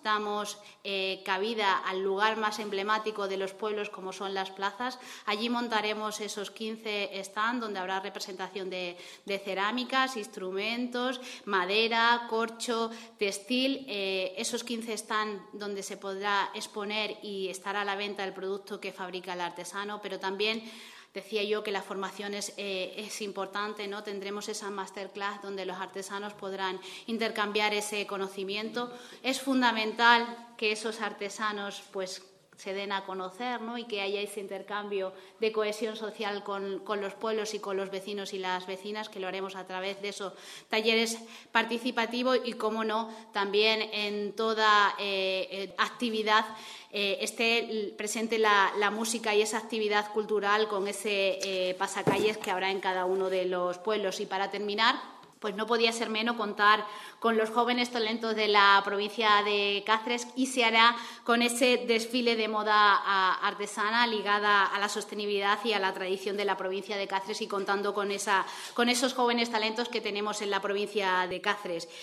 damos cabida al lugar más emblemático de los pueblos, como son las plazas. Allí montaremos esos 15 stands donde habrá representación de cerámicas, instrumentos, madera, corcho, textil. Esos 15 stands donde se podrá exponer y estará a la venta el producto que fabrica el artesano, pero también decía yo que la formación es importante, ¿no? Tendremos esa masterclass donde los artesanos podrán intercambiar ese conocimiento. Es fundamental que esos artesanos pues se den a conocer, ¿no? Y que haya ese intercambio de cohesión social con los pueblos y con los vecinos y las vecinas, que lo haremos a través de esos talleres participativos y, cómo no, también en toda actividad esté presente la música y esa actividad cultural con ese pasacalles que habrá en cada uno de los pueblos. Y para terminar, pues no podía ser menos contar con los jóvenes talentos de la provincia de Cáceres, y se hará con ese desfile de moda artesana ligada a la sostenibilidad y a la tradición de la provincia de Cáceres, y contando con esos jóvenes talentos que tenemos en la provincia de Cáceres.